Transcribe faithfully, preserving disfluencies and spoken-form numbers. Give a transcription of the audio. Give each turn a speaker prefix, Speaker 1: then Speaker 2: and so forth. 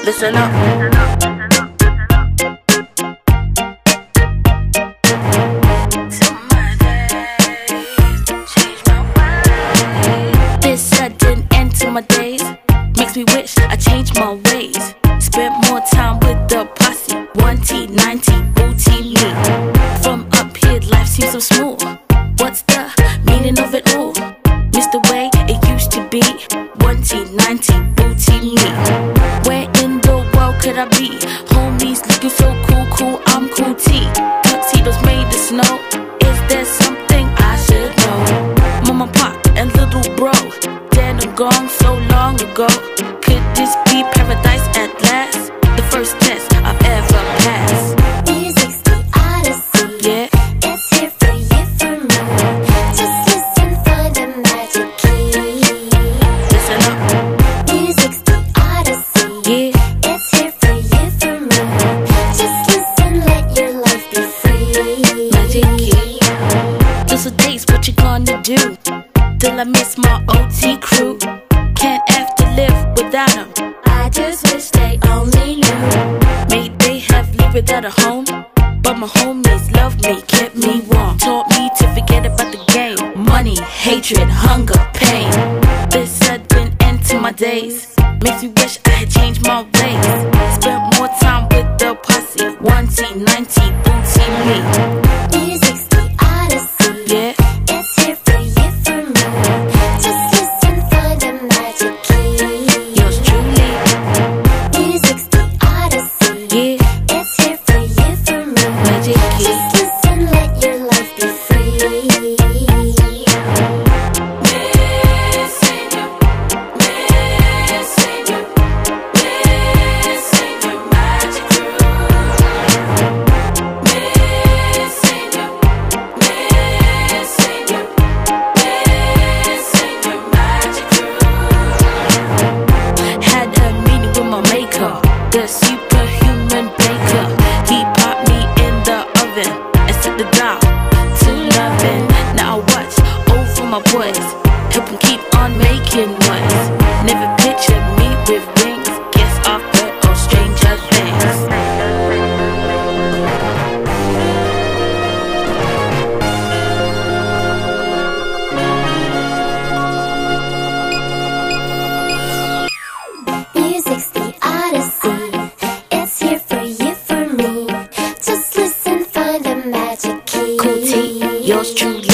Speaker 1: Listen up. This sudden end to my days makes me wish I changed my ways. Spent more time with the posse, one T, ninety, booty me. From up here, life seems so small. What's the meaning of it all? Miss the way it used to be, one T, ninety, booty me. Where in the world could I be? Homies looking so cool, cool, I'm cool T. Tuxedos made of snow. Is there something I should know? Mama, pop, and little bro, dead and gone so long ago. Could this be paradise at last? The first test I've ever passed.
Speaker 2: Music's the odyssey.
Speaker 1: Yeah.
Speaker 2: It's here for you, for me. Just listen for the magic key.
Speaker 1: Listen up.
Speaker 2: Music's the odyssey.
Speaker 1: Yeah.
Speaker 2: It's here for you, for me. Just listen, let your life be free.
Speaker 1: Magic key. Those are days, what you gonna do? Till I miss my O T crew. Can't have to live without them.
Speaker 2: I just wish they only knew.
Speaker 1: May they have lived without a home, but my homies loved me, kept me warm. Taught me to forget about the game. Money, hatred, hunger, pain. This sudden end to my days makes me wish I had changed my ways. Spent more time with the posse, one T, ninety, booty me.
Speaker 2: Music's the odyssey.
Speaker 1: Yeah.
Speaker 2: It's here for you, for me. Just listen for the magic key.
Speaker 1: Yours truly.
Speaker 2: Music's the odyssey.
Speaker 1: Yeah.
Speaker 2: It's here for you, for me.
Speaker 1: Magic key.
Speaker 2: Just listen, let your life be free.
Speaker 1: Missing you, missing you, missing your magic crew. Missing you, missing you, missing your magic crew. Had a meeting with my maker, the superhuman baker. He popped me in the oven and set the dial to loving. Now I watch over my boys, help them keep on making noise. Never pictured me with wings, guess I've heard of stranger things.
Speaker 2: Music's the odyssey. It's here for you, for me. Just listen, find the magic key.
Speaker 1: Cool T, yours truly.